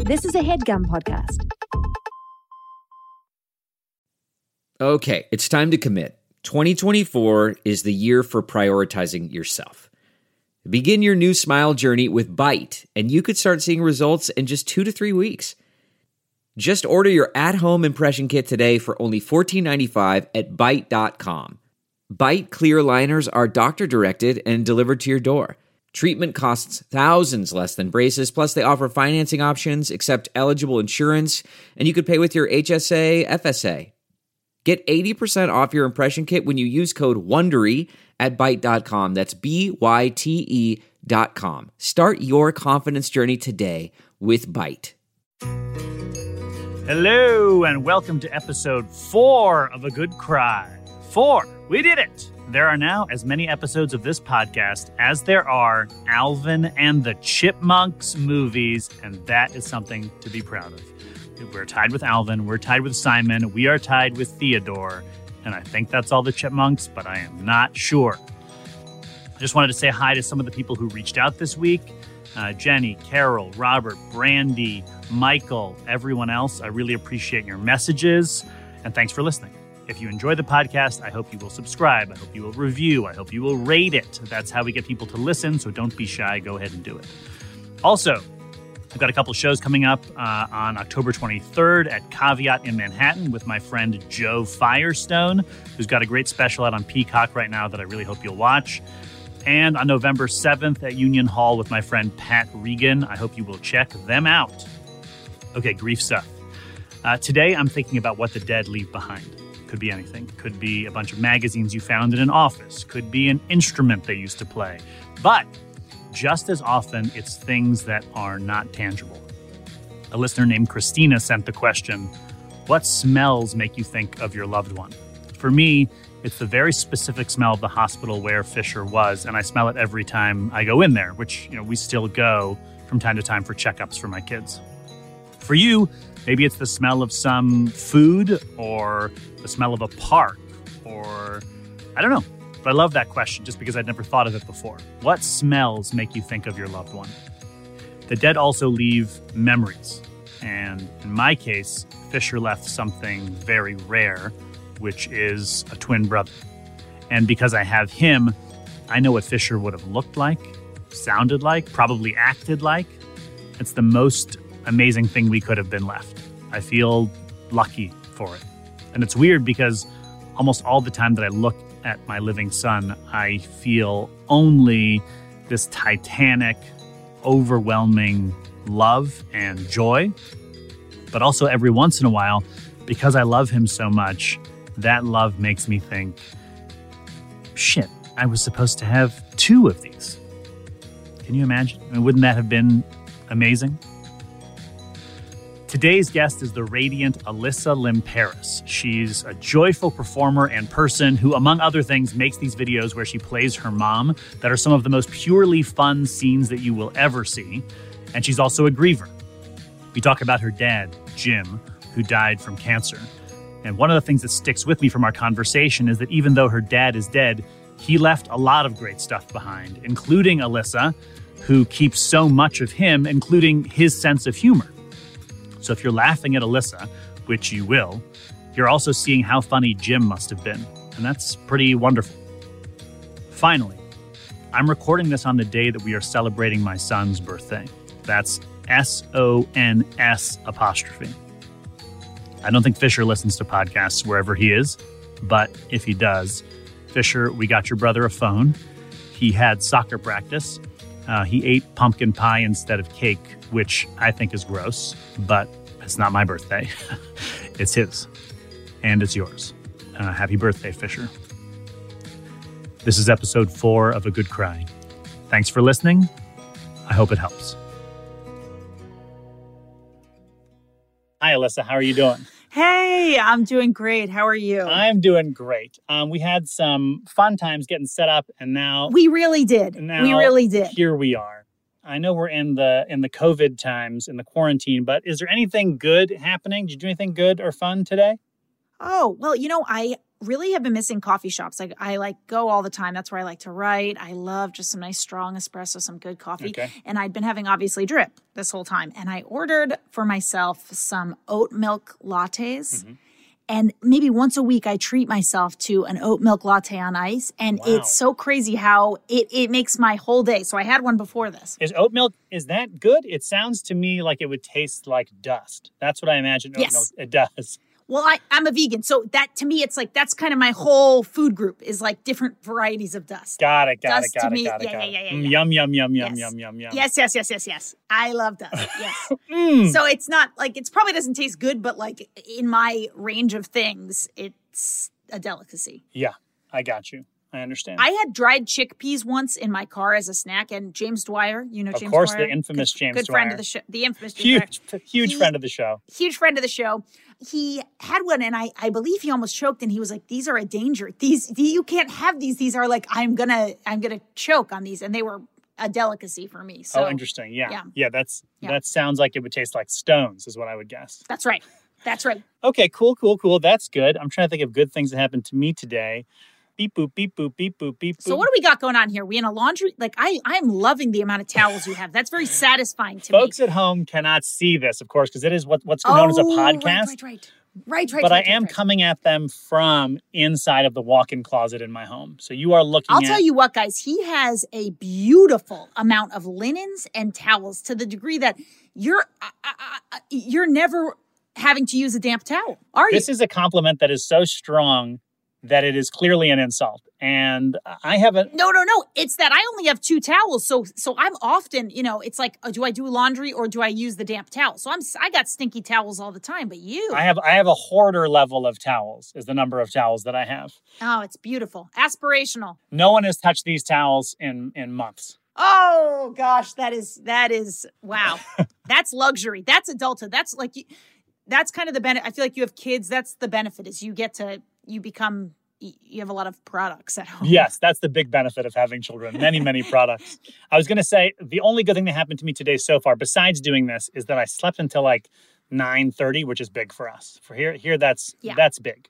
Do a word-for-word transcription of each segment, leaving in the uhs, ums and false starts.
This is a HeadGum podcast. Okay, it's time to commit. twenty twenty-four is the year for prioritizing yourself. Begin your new smile journey with Byte, and you could start seeing results in just two to three weeks. Just order your at-home impression kit today for only fourteen ninety-five at byte dot com. Byte clear liners are doctor-directed and delivered to your door. Treatment costs thousands less than braces, plus they offer financing options, accept eligible insurance, and you could pay with your H S A, F S A. Get eighty percent off your impression kit when you use code WONDERY at byte dot com. That's B Y T E dot com. Start your confidence journey today with Byte. Hello, and welcome to episode four of A Good Cry. Four. We did it. There are now as many episodes of this podcast as there are Alvin and the Chipmunks movies, and that is something to be proud of. We're tied with Alvin, we're tied with Simon, we are tied with Theodore, and I think that's all the Chipmunks, but I am not sure. I just wanted to say hi to some of the people who reached out this week. Uh, Jenny, Carol, Robert, Brandy, Michael, everyone else. I really appreciate your messages, and thanks for listening. If you enjoy the podcast, I hope you will subscribe. I hope you will review. I hope you will rate it. That's how we get people to listen, so don't be shy. Go ahead and do it. Also, I've got a couple shows coming up uh, on October twenty-third at Caveat in Manhattan with my friend Joe Firestone, who's got a great special out on Peacock right now that I really hope you'll watch. And on November seventh at Union Hall with my friend Pat Regan. I hope you will check them out. Okay, grief stuff. Uh, today, I'm thinking about what the dead leave behind. Could be anything. Could be a bunch of magazines you found in an office. Could be an instrument they used to play. But just as often, it's things that are not tangible. A listener named Christina sent the question, what smells make you think of your loved one? For me, it's the very specific smell of the hospital where Fisher was, and I smell it every time I go in there, which, you know, we still go from time to time for checkups for my kids. For you, maybe it's the smell of some food or the smell of a park or I don't know. But I love that question just because I'd never thought of it before. What smells make you think of your loved one? The dead also leave memories. And in my case, Fisher left something very rare, which is a twin brother. And because I have him, I know what Fisher would have looked like, sounded like, probably acted like. It's the most amazing thing we could have been left. I feel lucky for it. And it's weird because almost all the time that I look at my living son, I feel only this titanic, overwhelming love and joy. But also every once in a while, because I love him so much, that love makes me think, shit, I was supposed to have two of these. Can you imagine? I mean, wouldn't that have been amazing? Today's guest is the radiant Alyssa Lim-Paris. She's a joyful performer and person who, among other things, makes these videos where she plays her mom that are some of the most purely fun scenes that you will ever see. And she's also a griever. We talk about her dad, Jim, who died from cancer. And one of the things that sticks with me from our conversation is that even though her dad is dead, he left a lot of great stuff behind, including Alyssa, who keeps so much of him, including his sense of humor. So if you're laughing at Alyssa, which you will, you're also seeing how funny Jim must have been. And that's pretty wonderful. Finally, I'm recording this on the day that we are celebrating my son's birthday. That's S O N S apostrophe. I don't think Fisher listens to podcasts wherever he is, but if he does, Fisher, we got your brother a phone. He had soccer practice. Uh, he ate pumpkin pie instead of cake, which I think is gross, but it's not my birthday. It's his, and it's yours. Uh, happy birthday, Fisher. This is episode four of A Good Cry. Thanks for listening. I hope it helps. Hi, Alyssa. How are you doing? Hey, I'm doing great. How are you? I'm doing great. Um, we had some fun times getting set up, and now we really did. Now, we really did. Here we are. I know we're in the in the COVID times, in the quarantine, but is there anything good happening? Did you do anything good or fun today? Oh, well, you know, I really have been missing coffee shops. Like I like go all the time. That's where I like to write. I love just some nice strong espresso, some good coffee. Okay. And I'd been having obviously drip this whole time. And I ordered for myself some oat milk lattes. Mm-hmm. And maybe once a week I treat myself to an oat milk latte on ice. And Wow. it's so crazy how it, it makes my whole day. So I had one before this. Is oat milk, is that good? It sounds to me like it would taste like dust. That's what I imagine oat Yes. milk it does. Well, I, I'm a vegan. So that to me, it's like, that's kind of my whole food group is like different varieties of dust. Got it, got Dust it, got to it, me- got it, yeah, got yeah, it. yeah, yeah, Mm, yeah. Yum, yum, yum, yum, Yes. yum, yum, yum. Yes, yes, yes, yes, yes. I love dust. Yes. Mm. So it's not like, it's probably doesn't taste good, but like in my range of things, it's a delicacy. Yeah, I got you. I understand. I had dried chickpeas once in my car as a snack, and James Dwyer, you know Of James course, Dwyer? the infamous good, James good friend Dwyer. of the show, the infamous James Dwyer. huge, huge He- friend of the show. Huge friend of the show. He had one, and I, I believe he almost choked, and he was like, "These are a danger. These, you can't have these. These are like, I'm gonna, I'm gonna choke on these," and they were a delicacy for me. So oh, interesting. Yeah. yeah. yeah. that's Yeah. that sounds like it would taste like stones, is what I would guess. that's right. That's right. Okay, cool, cool, cool. That's good. I'm trying to think of good things that happened to me today. Beep boop, beep boop, beep boop, beep boop. So what do we got going on here? We in a laundry? Like I, I am loving the amount of towels you have. That's very satisfying to Folks me. at home cannot see this, of course, because it is what, what's known as a Oh, podcast. Right, right, right. Right, right, but right, I am right, right. coming at them from inside of the walk-in closet in my home. So you are looking I'll at... tell you what, guys. He has a beautiful amount of linens and towels to the degree that you're uh, uh, uh, you're never having to use a damp towel, are you? This is a compliment that is so strong that it is clearly an insult. And I haven't... No, no, no. It's that I only have two towels, so so I'm often, you know, it's like, oh, do I do laundry or do I use the damp towel? So I'm I got stinky towels all the time, but you, I have I have a hoarder level of towels, is the number of towels that I have. oh, it's beautiful, aspirational. No one has touched these towels in, in months. Oh gosh, that is that is wow. That's luxury. That's adulthood. That's like you, that's kind of the benefit. I feel like you have kids. That's the benefit is you get to you become you have a lot of products at home. Yes, that's the big benefit of having children. Many, many products. I was going to say, the only good thing that happened to me today so far, besides doing this, is that I slept until like nine thirty, which is big for us. For here, here that's Yeah. that's big.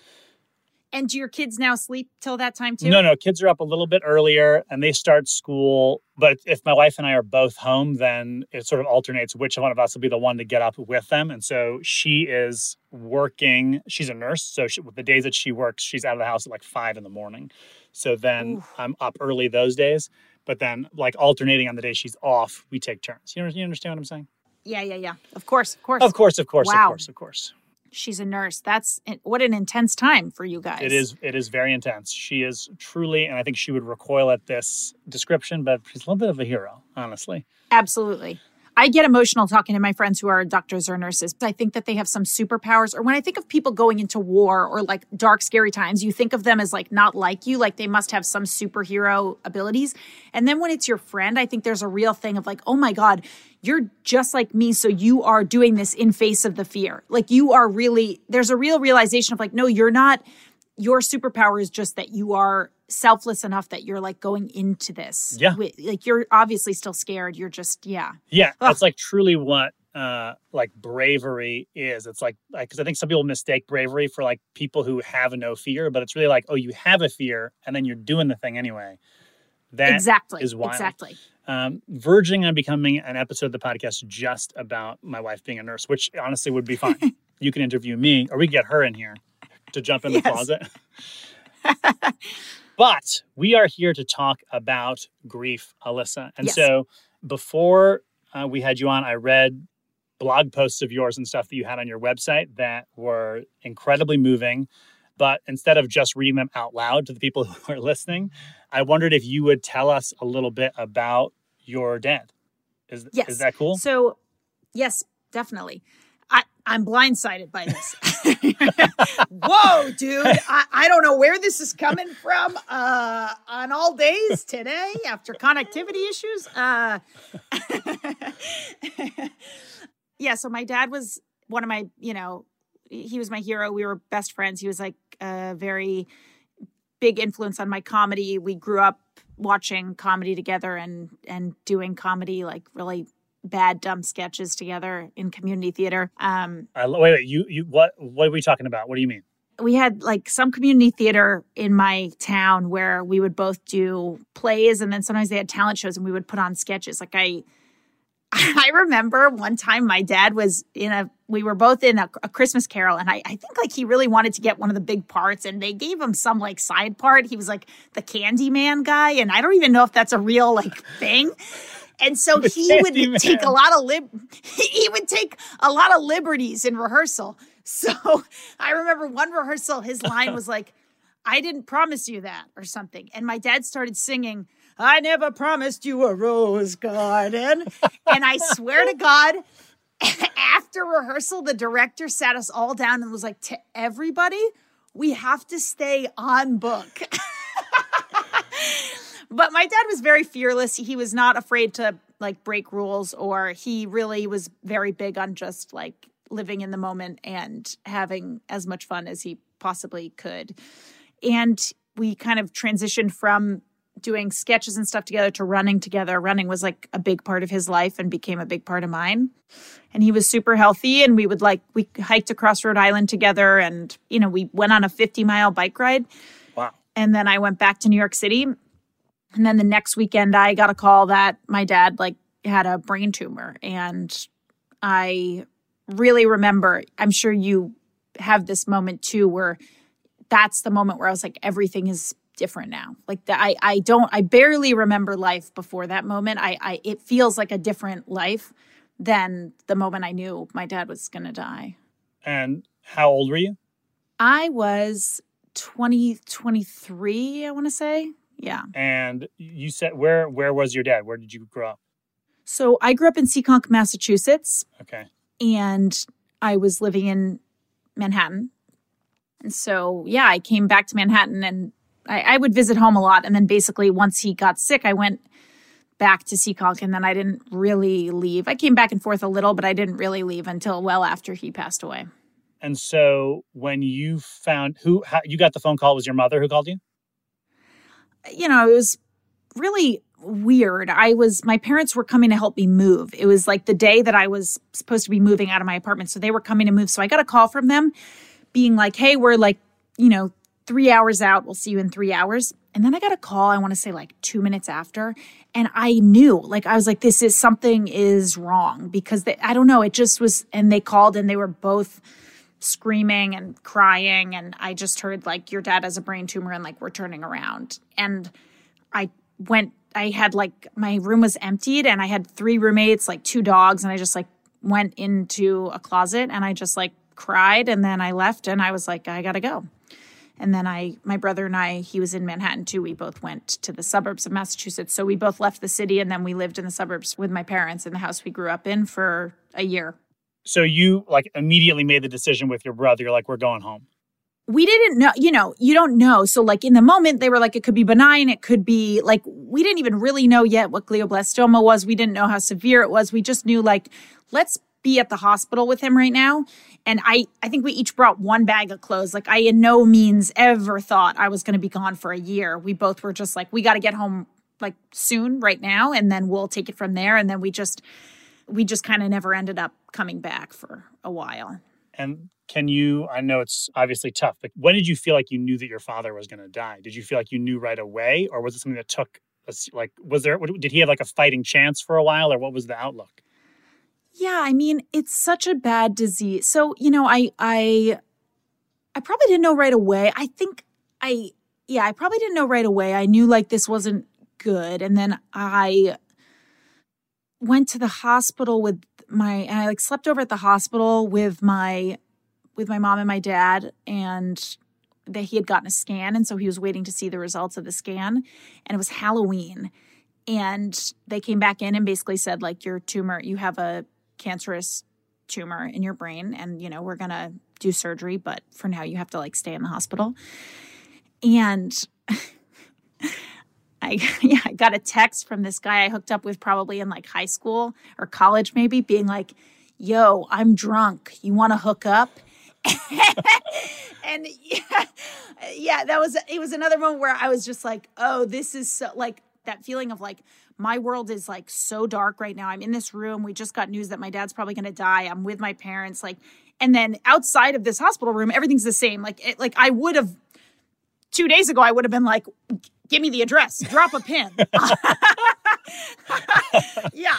And do your kids now sleep till that time too? No, no, kids are up a little bit earlier and they start school. But if my wife and I are both home, then it sort of alternates which one of us will be the one to get up with them. And so she is working. She's a nurse. So she, the days that she works, she's out of the house at like five in the morning. So then Oof. I'm up early those days. But then like alternating on the day she's off, we take turns. You, know, you understand what I'm saying? Yeah, yeah, yeah. Of course, of course. Of course, of course, Wow. of course, of course. She's a nurse. That's what an intense time for you guys. It is it is very intense. She is truly, and I think she would recoil at this description, but she's a little bit of a hero, honestly. Absolutely. I get emotional talking to my friends who are doctors or nurses. I think that they have some superpowers. Or when I think of people going into war or like dark, scary times, you think of them as like not like you, like they must have some superhero abilities. And then when it's your friend, I think there's a real thing of like, oh my God, you're just like me. So you are doing this in face of the fear. Like you are really, there's a real realization of like, no, you're not, your superpower is just that you are selfless enough that you're like going into this. Yeah. With, like you're obviously still scared. You're just, yeah. Yeah, Ugh. that's like truly what uh, like bravery is. It's like, because I think some people mistake bravery for like people who have no fear, but it's really like, oh, you have a fear and then you're doing the thing anyway. That exactly. is wild. Exactly. Um, verging on becoming an episode of the podcast just about my wife being a nurse, which honestly would be fine. You can interview me, or we can get her in here to jump in the Yes. closet. But we are here to talk about grief, Alyssa. And Yes. so before uh, we had you on, I read blog posts of yours and stuff that you had on your website that were incredibly moving. But instead of just reading them out loud to the people who are listening, I wondered if you would tell us a little bit about your dad. Is, Yes. is that cool? So, yes, definitely. I, I'm blindsided by this. Whoa, dude. I, I don't know where this is coming from uh, on all days today after connectivity issues. Uh, yeah, so my dad was one of my, you know, he was my hero. We were best friends. He was like a very big influence on my comedy. We grew up watching comedy together and and doing comedy, like really bad, dumb sketches together in community theater. Um, I, wait, wait, you, you, what, what are we talking about? What do you mean? we had like some community theater in my town where we would both do plays, and then sometimes they had talent shows and we would put on sketches. Like I, I remember one time my dad was in a, we were both in a, a Christmas Carol, and I, I think like he really wanted to get one of the big parts, and they gave him some like side part. He was like the Candyman guy, and I don't even know if that's a real like thing. And so the he would man. take a lot of lib, he would take a lot of liberties in rehearsal. So I remember one rehearsal, his line was like, "I didn't promise you that," or something. And my dad started singing, "I never promised you a rose garden." And I swear to God, after rehearsal, the director sat us all down and was like, "To everybody, we have to stay on book." But my dad was very fearless. He was not afraid to like break rules, or he really was very big on just like living in the moment and having as much fun as he possibly could. And we kind of transitioned from doing sketches and stuff together to running together. Running was like a big part of his life and became a big part of mine. And he was super healthy, and we would like, we hiked across Rhode Island together, and, you know, we went on a fifty mile bike ride. Wow. And then I went back to New York City. And then the next weekend I got a call that my dad like had a brain tumor. And I really remember, I'm sure you have this moment too, where that's the moment where I was like, everything is different now. Like the, I, I don't, I barely remember life before that moment. I, I, it feels like a different life than the moment I knew my dad was going to die. And how old were you? I was twenty, twenty-three, I want to say. Yeah. And you said, where, where was your dad? Where did you grow up? So I grew up in Seekonk, Massachusetts. Okay. And I was living in Manhattan. And so, yeah, I came back to Manhattan, and I, I would visit home a lot. And then basically once he got sick, I went back to Seekonk, and then I didn't really leave. I came back and forth a little, but I didn't really leave until well after he passed away. And so when you found who, how, you got the phone call, was your mother who called you? You know, it was really weird. I was, my parents were coming to help me move. It was like the day that I was supposed to be moving out of my apartment. So they were coming to move. So I got a call from them being like, "Hey, we're like, you know, three hours out. We'll see you in three hours. And then I got a call, I want to say like two minutes after. And I knew, like, I was like, this is something is wrong, because they, I don't know. It just was, and they called and they were both screaming and crying. And I just heard like, your dad has a brain tumor and like, we're turning around. And I went, I had like, my room was emptied and I had three roommates, like two dogs. And I just like went into a closet and I just like cried. And then I left and I was like, I gotta go. And then I, my brother and I, he was in Manhattan too. We both went to the suburbs of Massachusetts. So we both left the city, and then we lived in the suburbs with my parents in the house we grew up in for a year. So you like immediately made the decision with your brother. You're like, we're going home. We didn't know, you know, you don't know. So like in the moment they were like, it could be benign. It could be like, we didn't even really know yet what glioblastoma was. We didn't know how severe it was. We just knew like, let's be at the hospital with him right now. And I, I think we each brought one bag of clothes. Like I in no means ever thought I was going to be gone for a year. We both were just like, we got to get home like soon right now. And then we'll take it from there. And then we just, we just kind of never ended up coming back for a while. And can you, I know it's obviously tough, but when did you feel like you knew that your father was going to die? Did you feel like you knew right away? Or was it something that took, like, was there, did he have like a fighting chance for a while, or what was the outlook? Yeah, I mean, it's such a bad disease. So, you know, I I I probably didn't know right away. I think I, yeah, I probably didn't know right away. I knew like this wasn't good. And then I went to the hospital with my, and I like slept over at the hospital with my, with my mom and my dad, and that he had gotten a scan. And so he was waiting to see the results of the scan, and it was Halloween. And they came back in and basically said like, your tumor, you have a cancerous tumor in your brain, and you know, we're gonna do surgery, but for now you have to like stay in the hospital. And I yeah, I got a text from this guy I hooked up with probably in like high school or college maybe, being like, yo, I'm drunk, you want to hook up? And yeah, yeah, that was, it was another moment where I was just like, oh, this is so like, that feeling of like, my world is like so dark right now. I'm in this room. We just got news that my dad's probably going to die. I'm with my parents. Like, and then outside of this hospital room, everything's the same. Like, it, like I would have, two days ago, I would have been like, give me the address, drop a pin. Yeah.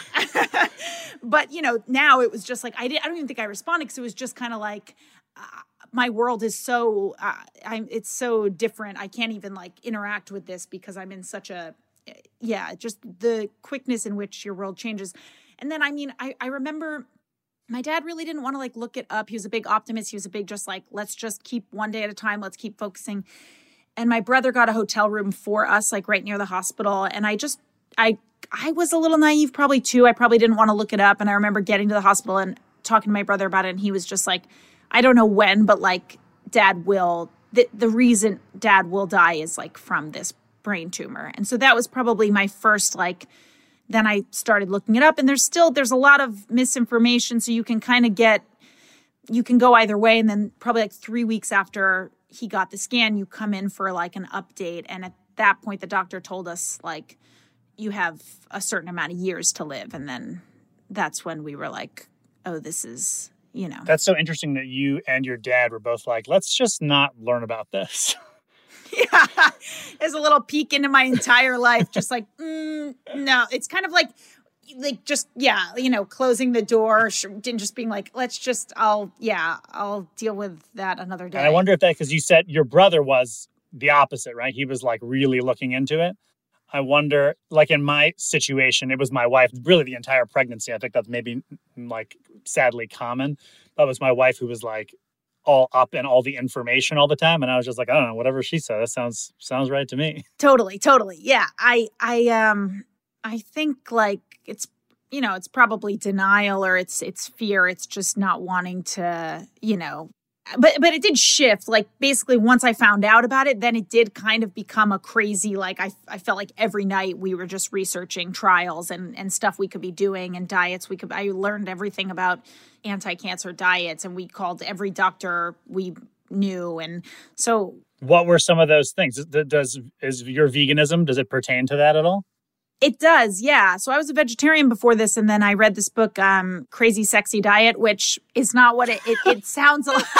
But, you know, now it was just like, I, didn't, I don't even think I responded because it was just kind of like, uh, my world is so, uh, I'm, it's so different. I can't even like interact with this because I'm in such a, yeah, just the quickness in which your world changes. And then, I mean, I, I remember my dad really didn't want to like look it up. He was a big optimist. He was a big, just like, let's just keep one day at a time. Let's keep focusing. And my brother got a hotel room for us, like right near the hospital. And I just, I, I was a little naive probably too. I probably didn't want to look it up. And I remember getting to the hospital and talking to my brother about it. And he was just like, I don't know when, but like dad will, the, the reason dad will die is like from this brain tumor. And so that was probably my first, like, then I started looking it up and there's still, there's a lot of misinformation. So you can kind of get, you can go either way. And then probably like three weeks after he got the scan, you come in for like an update. And at that point, the doctor told us like, you have a certain amount of years to live. And then that's when we were like, oh, this is, you know. That's so interesting that you and your dad were both like, let's just not learn about this. Yeah. There's a little peek into my entire life. Just like, mm, no, it's kind of like, like just, yeah, you know, closing the door and just being like, let's just, I'll, yeah, I'll deal with that another day. And I wonder if that, because you said your brother was the opposite, right? He was like really looking into it. I wonder, like in my situation, it was my wife, really the entire pregnancy. I think that's maybe like sadly common. But it was my wife who was like all up in all the information all the time. And I was just like, I don't know, whatever she said, that sounds sounds right to me. Totally, totally. Yeah. I I um I think like it's, you know, it's probably denial or it's it's fear. It's just not wanting to, you know, But but it did shift. Like basically once I found out about it, then it did kind of become a crazy, like I I felt like every night we were just researching trials and, and stuff we could be doing and diets. We could, I learned everything about anti-cancer diets and we called every doctor we knew. And so. What were some of those things? Does, is your veganism, does it pertain to that at all? It does, yeah. So I was a vegetarian before this, and then I read this book, um, Crazy Sexy Diet, which is not what it it, it sounds like.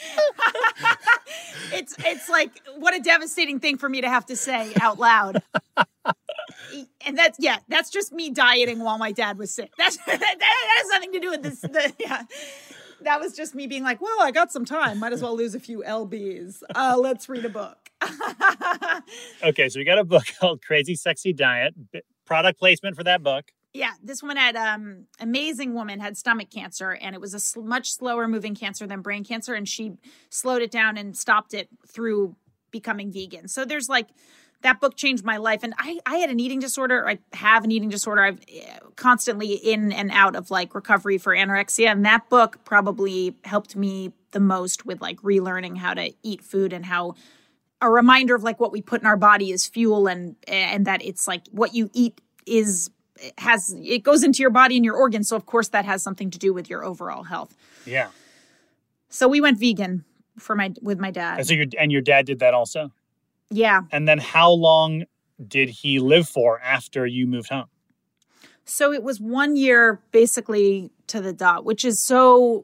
it's it's like what a devastating thing for me to have to say out loud. And that's yeah, that's just me dieting while my dad was sick. That's that, that has nothing to do with this. The, yeah. That was just me being like, well, I got some time. Might as well lose a few L Bs. Uh, let's read a book. Okay, so we got a book called Crazy Sexy Diet. Product placement for that book. Yeah, this woman had, um, amazing woman, had stomach cancer, and it was a sl- much slower moving cancer than brain cancer, and she slowed it down and stopped it through becoming vegan. So there's like, that book changed my life. And I, I had an eating disorder. I have an eating disorder. I've constantly in and out of like recovery for anorexia. And that book probably helped me the most with like relearning how to eat food and how a reminder of like what we put in our body is fuel and, and that it's like what you eat is, has, it goes into your body and your organs. So of course that has something to do with your overall health. Yeah. So we went vegan for my, with my dad. And so your, and your dad did that also? Yeah. And then how long did he live for after you moved home? So it was one year basically to the dot, which is so,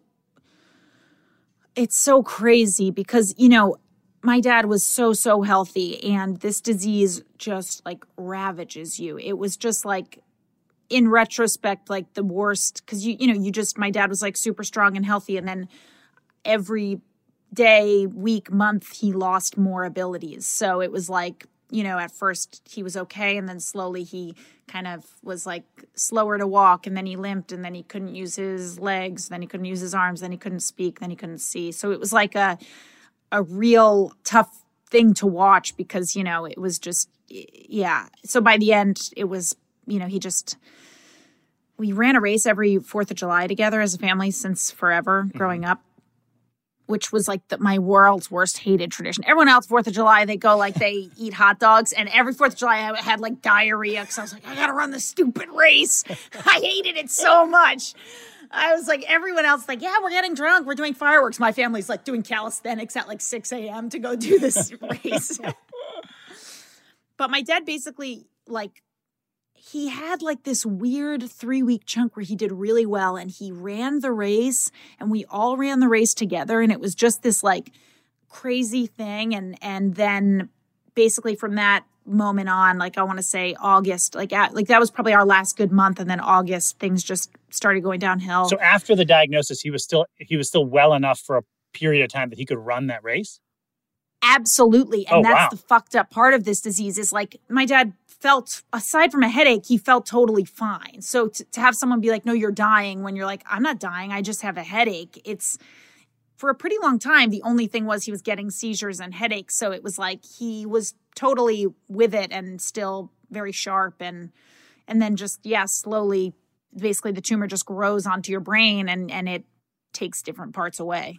it's so crazy because, you know, my dad was so, so healthy and this disease just like ravages you. It was just like, in retrospect, like the worst, because you, you know, you just, my dad was like super strong and healthy. And then every day, week, month, he lost more abilities. So it was like, you know, at first he was okay. And then slowly he kind of was like slower to walk. And then he limped and then he couldn't use his legs. Then he couldn't use his arms. Then he couldn't speak. Then he couldn't see. So it was like a, a real tough thing to watch because, you know, it was just, yeah. So by the end it was, you know, he just, we ran a race every fourth of July together as a family since forever growing mm-hmm. up. Which was like the, my world's worst hated tradition. Everyone else, fourth of July, they go like they eat hot dogs. And every fourth of July, I had like diarrhea because I was like, I got to run this stupid race. I hated it so much. I was like, everyone else like, yeah, we're getting drunk. We're doing fireworks. My family's like doing calisthenics at like six a.m. to go do this race. But my dad basically like he had like this weird three-week chunk where he did really well, and he ran the race, and we all ran the race together, and it was just this like crazy thing. And and then basically from that moment on, like I want to say August, like at, like that was probably our last good month, and then August things just started going downhill. So after the diagnosis, he was still he was still well enough for a period of time that he could run that race? Absolutely. And oh, that's wow. the fucked up part of this disease is like my dad felt, aside from a headache, he felt totally fine. So to, to have someone be like, no, you're dying, when you're like, I'm not dying, I just have a headache. It's, for a pretty long time, the only thing was he was getting seizures and headaches. So it was like he was totally with it and still very sharp. And and then just, yeah, slowly, basically the tumor just grows onto your brain and, and it takes different parts away.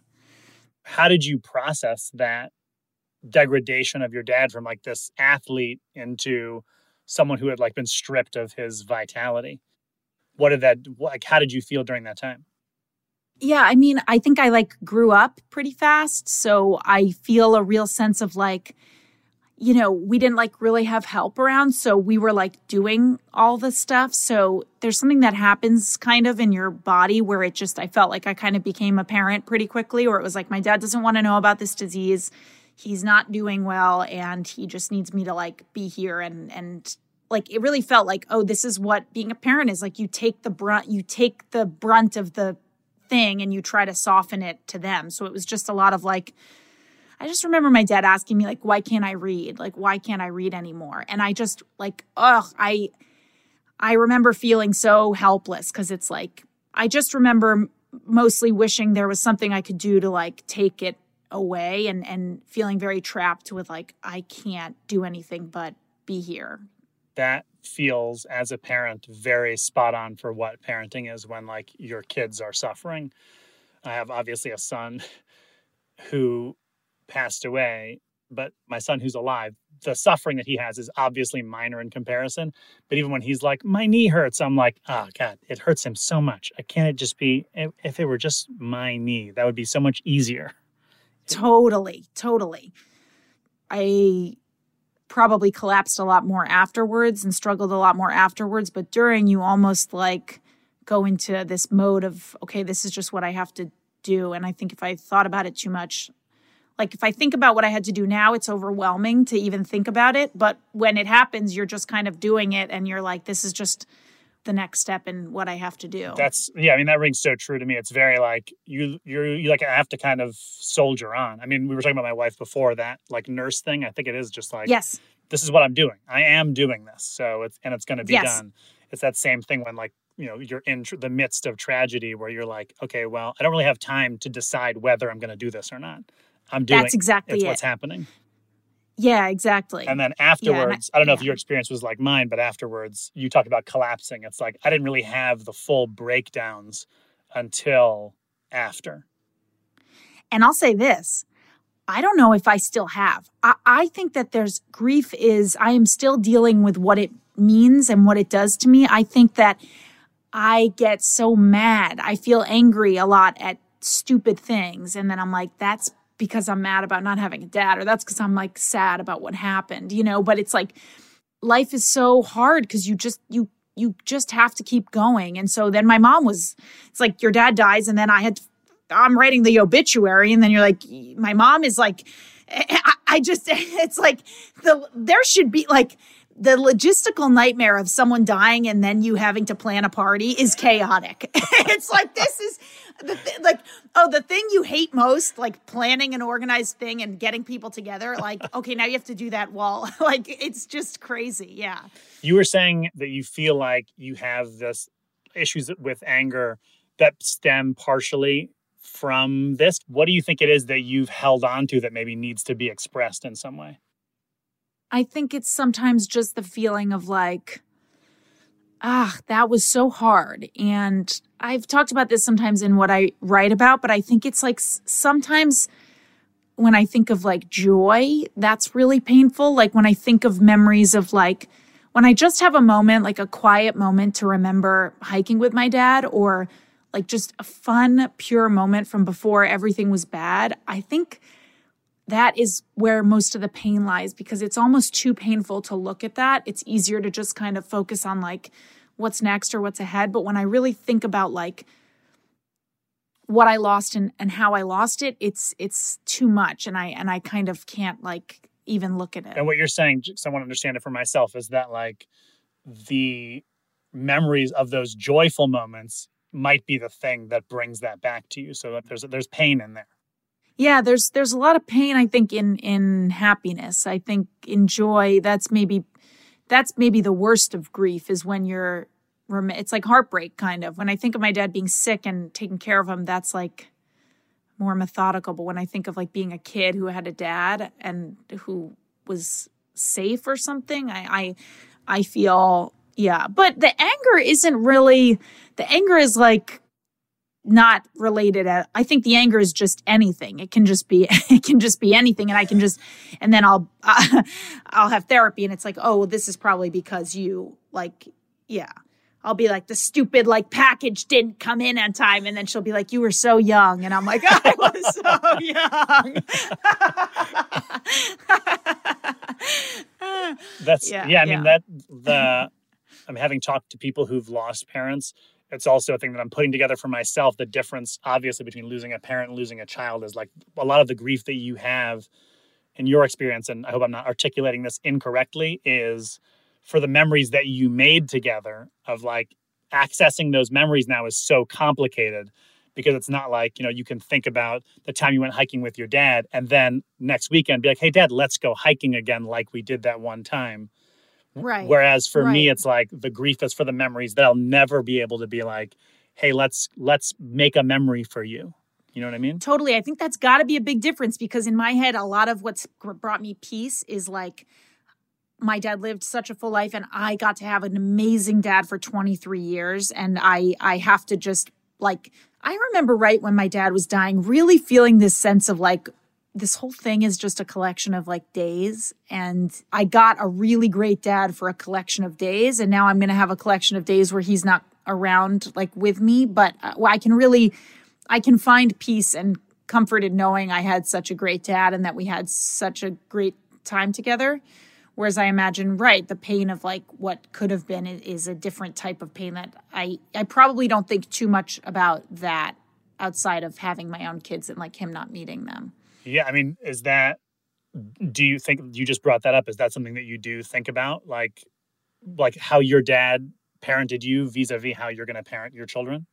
How did you process that degradation of your dad from like this athlete into someone who had like been stripped of his vitality? What did that, like, how did you feel during that time? Yeah, I mean, I think I like grew up pretty fast. So I feel a real sense of like, you know, we didn't like really have help around. So we were like doing all the stuff. So there's something that happens kind of in your body where it just, I felt like I kind of became a parent pretty quickly, where it was like, my dad doesn't want to know about this disease. He's not doing well. And he just needs me to like be here. And, and like, it really felt like, oh, this is what being a parent is like. You take the brunt, you take the brunt of the thing and you try to soften it to them. So it was just a lot of like, I just remember my dad asking me like, why can't I read? Like, why can't I read anymore? And I just like, ugh, I, I remember feeling so helpless because it's like, I just remember mostly wishing there was something I could do to like take it away and, and feeling very trapped with like, I can't do anything but be here. That feels, as a parent, very spot on for what parenting is when like your kids are suffering. I have obviously a son who passed away, but my son who's alive, the suffering that he has is obviously minor in comparison. But even when he's like, my knee hurts, I'm like, oh God, it hurts him so much. I can't it just be, if it were just my knee, that would be so much easier. Totally, totally. I probably collapsed a lot more afterwards and struggled a lot more afterwards. But during, you almost like go into this mode of, okay, this is just what I have to do. And I think if I thought about it too much, like if I think about what I had to do now, it's overwhelming to even think about it. But when it happens, you're just kind of doing it and you're like, this is just the next step in what I have to do. That's, yeah, I mean, that rings so true to me. It's very like, you, you're, you like have to kind of soldier on. I mean, we were talking about my wife before, that like nurse thing. I think it is just like, yes, this is what I'm doing. I am doing this. So it's, and it's going to be yes. done. It's that same thing when like, you know, you're in tr- the midst of tragedy where you're like, okay, well, I don't really have time to decide whether I'm going to do this or not. I'm doing That's exactly it's it. what's happening. Yeah, exactly. And then afterwards, yeah, I don't know yeah. if your experience was like mine, but afterwards you talked about collapsing. It's like, I didn't really have the full breakdowns until after. And I'll say this, I don't know if I still have. I, I think that there's grief is, I am still dealing with what it means and what it does to me. I think that I get so mad. I feel angry a lot at stupid things. And then I'm like, that's because I'm mad about not having a dad, or that's because I'm like sad about what happened, you know, but it's like life is so hard because you just, you, you just have to keep going. And so then my mom was, it's like your dad dies and then I had, to, I'm writing the obituary and then you're like, my mom is like, I, I just, it's like the, there should be like, the logistical nightmare of someone dying and then you having to plan a party is chaotic. It's like, this is the th- like, oh, the thing you hate most, like planning an organized thing and getting people together. Like, okay, now you have to do that while like, it's just crazy. Yeah. You were saying that you feel like you have this issues with anger that stem partially from this. What do you think it is that you've held on to that maybe needs to be expressed in some way? I think it's sometimes just the feeling of like, ah, that was so hard. And I've talked about this sometimes in what I write about, but I think it's like sometimes when I think of like joy, that's really painful. Like when I think of memories of like, when I just have a moment, like a quiet moment to remember hiking with my dad, or like just a fun, pure moment from before everything was bad, I think that is where most of the pain lies, because it's almost too painful to look at that. It's easier to just kind of focus on like what's next or what's ahead. But when I really think about like what I lost and, and how I lost it, it's it's too much. And I and I kind of can't like even look at it. And what you're saying, because I want to understand it for myself, is that like the memories of those joyful moments might be the thing that brings that back to you. So that there's there's pain in there. Yeah, there's there's a lot of pain, I think, in in happiness. I think in joy, that's maybe that's maybe the worst of grief, is when you're, it's like heartbreak kind of. When I think of my dad being sick and taking care of him, that's like more methodical. But when I think of like being a kid who had a dad and who was safe or something, I I, I feel, yeah. But the anger isn't really, the anger is like not related at, I think the anger is just anything. It can just be, it can just be anything. And I can just, and then I'll, uh, I'll have therapy and it's like, oh, this is probably because you like, yeah. I'll be like, the stupid like package didn't come in on time. And then she'll be like, you were so young. And I'm like, I was so young. That's, yeah, yeah I mean, yeah. that, the, I'm having talked to people who've lost parents. It's also a thing that I'm putting together for myself. The difference, obviously, between losing a parent and losing a child is like a lot of the grief that you have in your experience, and I hope I'm not articulating this incorrectly, is for the memories that you made together of like accessing those memories now is so complicated because it's not like, you know, you can think about the time you went hiking with your dad and then next weekend be like, hey, Dad, let's go hiking again like we did that one time. Right. Whereas for right. me, it's like the grief is for the memories that I'll never be able to be like, hey, let's let's make a memory for you. You know what I mean? Totally. I think that's got to be a big difference, because in my head, a lot of what's brought me peace is like my dad lived such a full life and I got to have an amazing dad for twenty-three years. And I I have to just like, I remember right when my dad was dying, really feeling this sense of like, this whole thing is just a collection of like days. And I got a really great dad for a collection of days. And now I'm going to have a collection of days where he's not around like with me. But I can really, I can find peace and comfort in knowing I had such a great dad and that we had such a great time together. Whereas I imagine, right, the pain of like what could have been is a different type of pain that I, I probably don't think too much about that outside of having my own kids and like him not meeting them. Yeah, I mean, is that, do you think, you just brought that up, is that something that you do think about? Like, like how your dad parented you vis-a-vis how you're going to parent your children?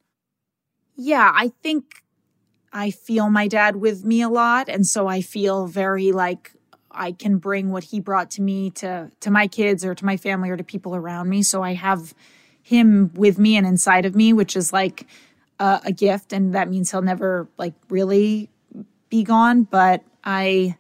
Yeah, I think I feel my dad with me a lot. And so I feel very like I can bring what he brought to me to, to my kids or to my family or to people around me. So I have him with me and inside of me, which is like a, a gift. And that means he'll never like really be gone. But I,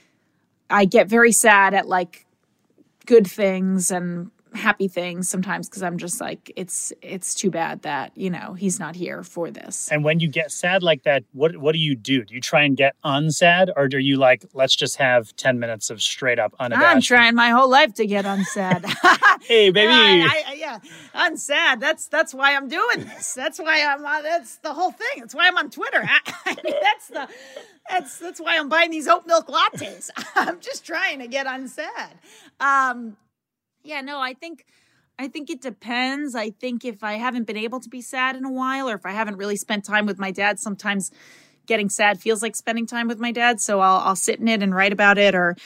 I get very sad at like good things and happy things sometimes because I'm just like, it's it's too bad that, you know, he's not here for this. And when you get sad like that, what what do you do? Do you try and get unsad, or do you like, let's just have ten minutes of straight up unabashed? I'm trying my whole life to get unsad. Hey, baby. I, I, yeah, unsad. That's that's why I'm doing this. That's why I'm. Uh, that's the whole thing. That's why I'm on Twitter. I, I mean, that's the. That's that's why I'm buying these oat milk lattes. I'm just trying to get unsad. Um, Yeah, no, I think I think it depends. I think if I haven't been able to be sad in a while, or if I haven't really spent time with my dad, sometimes getting sad feels like spending time with my dad. So I'll I'll sit in it and write about it or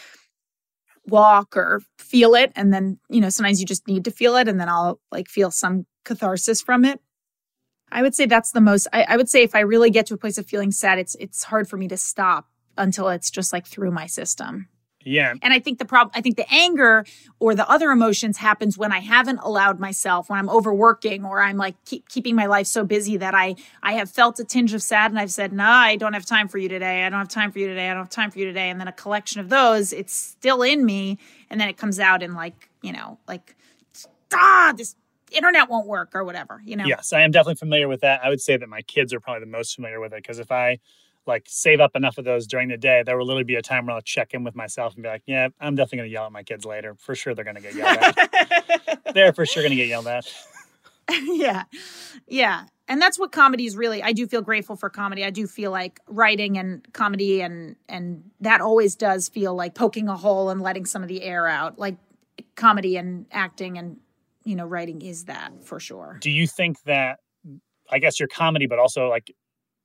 walk or feel it. And then, you know, sometimes you just need to feel it and then I'll like feel some catharsis from it. I would say that's the most, I, I would say if I really get to a place of feeling sad, it's it's hard for me to stop until it's just like through my system. Yeah. And I think the problem, I think the anger or the other emotions happens when I haven't allowed myself, when I'm overworking or I'm like keep keeping my life so busy that I, I have felt a tinge of sad and I've said, no, nah, I don't have time for you today. I don't have time for you today. I don't have time for you today. And then a collection of those, it's still in me. And then it comes out in like, you know, like, ah, this internet won't work or whatever, you know? Yes, I am definitely familiar with that. I would say that my kids are probably the most familiar with it because if I like save up enough of those during the day, there will literally be a time where I'll check in with myself and be like, yeah, I'm definitely going to yell at my kids later. For sure, they're going to get yelled at. They're for sure going to get yelled at. yeah. Yeah. And that's what comedy is really. I do feel grateful for comedy. I do feel like writing and comedy and and that always does feel like poking a hole and letting some of the air out. Like comedy and acting and, you know, writing is that for sure. Do you think that, I guess your comedy, but also like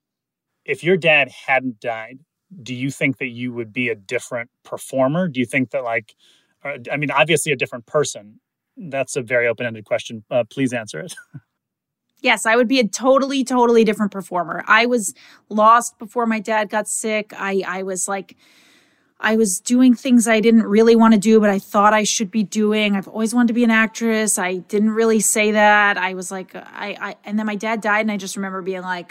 if your dad hadn't died, do you think that you would be a different performer? Do you think that like, I mean, obviously a different person. That's a very open-ended question. Uh, please answer it. Yes, I would be a totally, totally different performer. I was lost before my dad got sick. I, I was like, I was doing things I didn't really want to do, but I thought I should be doing. I've always wanted to be an actress. I didn't really say that. I was like, I, I, and then my dad died, and I just remember being like,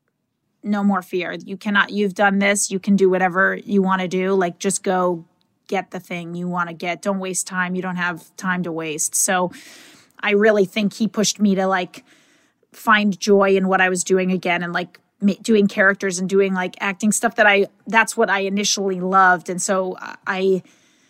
no more fear. You cannot, you've done this. You can do whatever you want to do. Like, just go get the thing you want to get. Don't waste time. You don't have time to waste. So I really think he pushed me to like, find joy in what I was doing again and like ma- doing characters and doing like acting stuff that I, that's what I initially loved. And so I,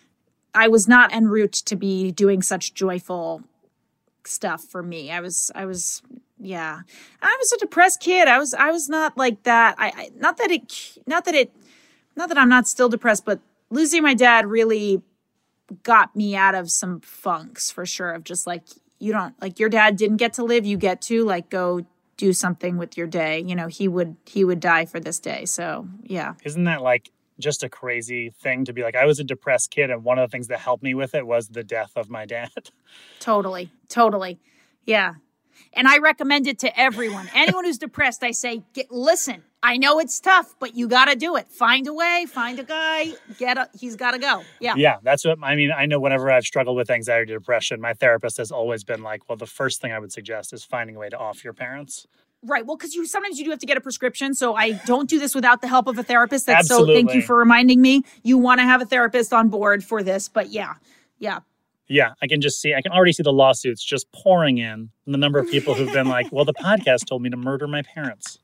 I was not en route to be doing such joyful stuff for me. I was, I was, yeah. I was a depressed kid. I was, I was not like that. I, I not that it, not that it, not that I'm not still depressed, but losing my dad really got me out of some funks for sure of just like, you don't like your dad didn't get to live. You get to like go do something with your day. You know, he would he would die for this day. So, yeah. Isn't that like just a crazy thing to be like, I was a depressed kid. And one of the things that helped me with it was the death of my dad. Totally. Totally. Yeah. And I recommend it to everyone. Anyone who's depressed, I say, get, listen, I know it's tough, but you got to do it. Find a way, find a guy, get a, he's got to go. Yeah. Yeah. That's what, I mean, I know whenever I've struggled with anxiety or depression, my therapist has always been like, well, the first thing I would suggest is finding a way to off your parents. Right. Well, because you sometimes you do have to get a prescription. So I don't do this without the help of a therapist. That's Absolutely. So thank you for reminding me. You want to have a therapist on board for this. But yeah, yeah. Yeah, I can just see, I can already see the lawsuits just pouring in. And the number of people who've been like, well, the podcast told me to murder my parents.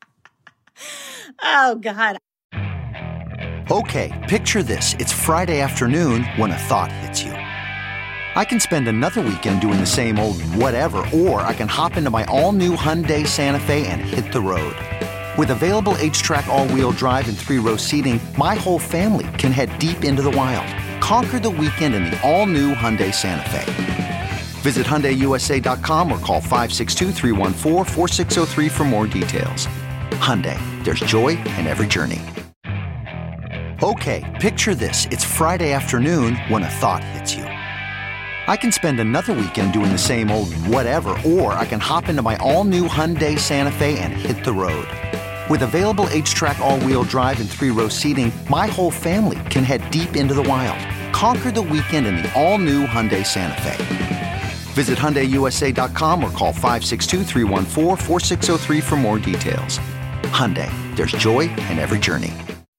Oh, God. Okay, picture this. It's Friday afternoon when a thought hits you. I can spend another weekend doing the same old whatever, or I can hop into my all-new Hyundai Santa Fe and hit the road. With available H-Track all-wheel drive and three-row seating, my whole family can head deep into the wild. Conquer the weekend in the all-new Hyundai Santa Fe. Visit Hyundai U S A dot com or call five six two, three one four, four six zero three for more details. Hyundai, there's joy in every journey. Okay, picture this. It's Friday afternoon when a thought hits you. I can spend another weekend doing the same old whatever, or I can hop into my all-new Hyundai Santa Fe and hit the road. With available H-Track all-wheel drive and three-row seating, my whole family can head deep into the wild. Conquer the weekend in the all-new Hyundai Santa Fe. Visit Hyundai U S A dot com or call five six two, three one four, four six zero three for more details. Hyundai, there's joy in every journey.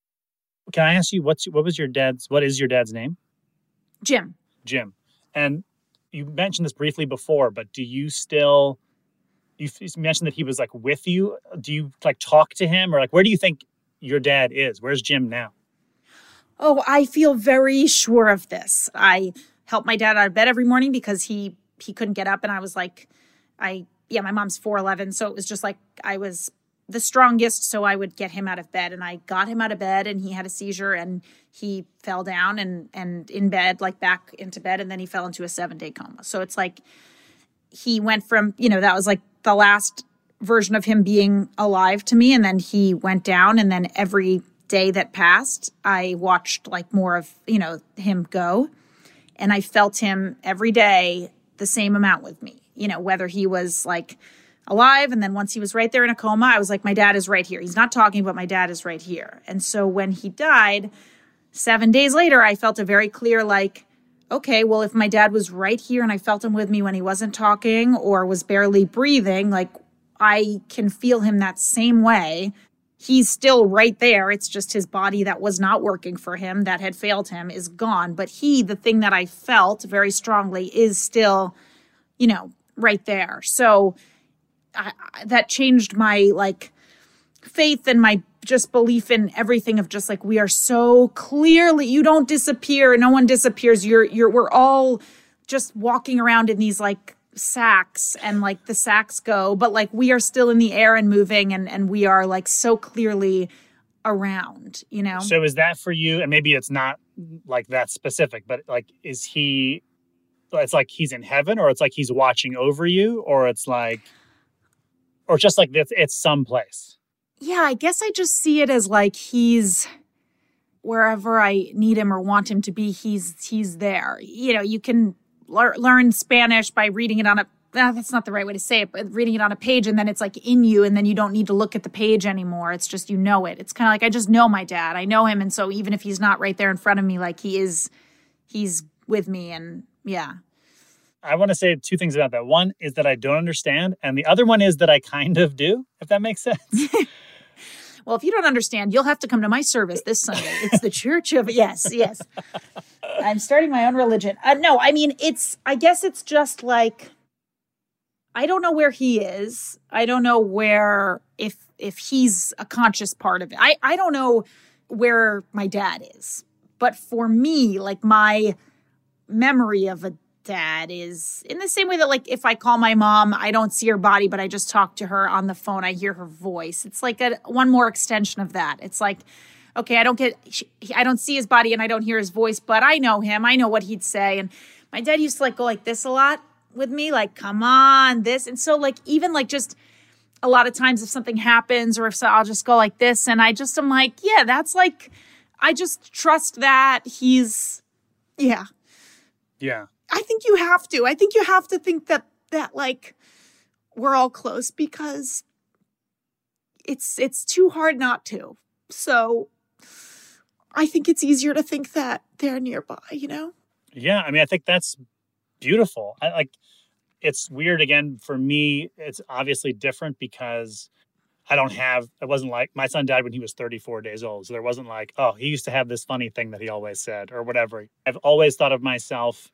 Can I ask you, what's what was your dad's, what is your dad's name? Jim. Jim. And you mentioned this briefly before, but do you still... You mentioned that he was like with you. Do you like talk to him or like, where do you think your dad is? Where's Jim now? Oh, I feel very sure of this. I help my dad out of bed every morning because he, he couldn't get up. And I was like, I, yeah, my mom's four eleven. So it was just like, I was the strongest. So I would get him out of bed and I got him out of bed and he had a seizure and he fell down and, and in bed, like back into bed. And then he fell into a seven day coma. So it's like, he went from, you know, that was like the last version of him being alive to me. And then he went down. And then every day that passed, I watched like more of, you know, him go. And I felt him every day the same amount with me, you know, whether he was like alive. And then once he was right there in a coma, I was like, my dad is right here. He's not talking, but my dad is right here. And so when he died, seven days later, I felt a very clear, like, okay, well, if my dad was right here and I felt him with me when he wasn't talking or was barely breathing, like I can feel him that same way. He's still right there. It's just his body that was not working for him, that had failed him, is gone. But he, the thing that I felt very strongly, is still, you know, right there. So I, I, that changed my like faith and my just belief in everything of just like, we are so clearly, you don't disappear. No one disappears. You're, you're, we're all just walking around in these like sacks and like the sacks go, but like we are still in the air and moving and, and we are like so clearly around, you know? So is that for you? And maybe it's not like that specific, but like, is he, it's like he's in heaven, or it's like he's watching over you, or it's like, or just like it's, it's someplace? Yeah, I guess I just see it as like he's wherever I need him or want him to be, he's he's there. You know, you can lear- learn Spanish by reading it on a, ah, that's not the right way to say it, but reading it on a page, and then it's like in you, and then you don't need to look at the page anymore. It's just, you know it. It's kind of like, I just know my dad. I know him, and so even if he's not right there in front of me, like he is, he's with me, and yeah. I want to say two things about that. One is that I don't understand, and the other one is that I kind of do, if that makes sense. Well, if you don't understand, you'll have to come to my service this Sunday. It's the Church of, yes, yes. I'm starting my own religion. Uh, no, I mean, it's, I guess it's just like, I don't know where he is. I don't know where, if if he's a conscious part of it. I, I don't know where my dad is. But for me, like my memory of a dad is in the same way that like if I call my mom, I don't see her body, but I just talk to her on the phone. I hear her voice. It's like a one more extension of that. It's like, okay, I don't get, I don't see his body and I don't hear his voice, but I know him. I know what he'd say. And my dad used to like go like this a lot with me, like, come on, this. And so like, even like just a lot of times if something happens or if so, I'll just go like this. And I just am like, yeah, that's like, I just trust that he's, yeah. Yeah. I think you have to. I think you have to think that, that like, we're all close because it's, it's too hard not to. So I think it's easier to think that they're nearby, you know? Yeah. I mean, I think that's beautiful. I like, it's weird again for me. It's obviously different because I don't have, it wasn't like my son died when he was thirty-four days old. So there wasn't like, oh, he used to have this funny thing that he always said or whatever. I've always thought of myself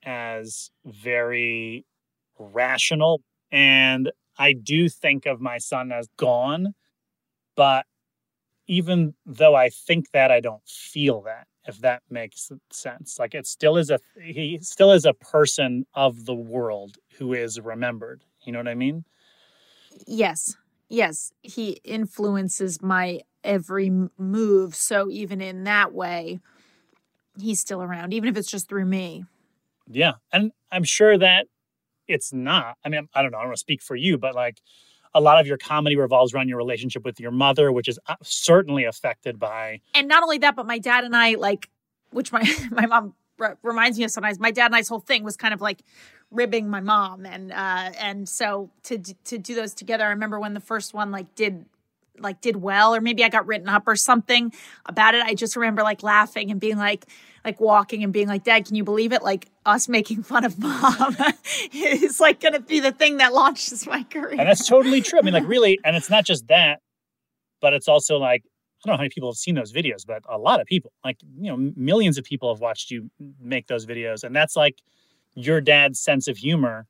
as very rational. And I do think of my son as gone. But even though I think that, I don't feel that, if that makes sense. Like it still is a, he still is a person of the world who is remembered. You know what I mean? Yes. Yes. He influences my every move. So even in that way, he's still around, even if it's just through me. Yeah. And I'm sure that it's not, I mean, I don't know, I don't want to speak for you, but like a lot of your comedy revolves around your relationship with your mother, which is certainly affected by. And not only that, but my dad and I, like, which my, my mom r- reminds me of sometimes, my dad and I's whole thing was kind of like ribbing my mom. And, uh, and so to, to do those together, I remember when the first one like did, like did well, or maybe I got written up or something about it. I just remember like laughing and being like, like walking and being like, Dad, can you believe it? Like us making fun of Mom is like going to be the thing that launches my career. And that's totally true. I mean, like really, and it's not just that, but it's also like, I don't know how many people have seen those videos, but a lot of people, like, you know, millions of people have watched you make those videos. And that's like your dad's sense of humor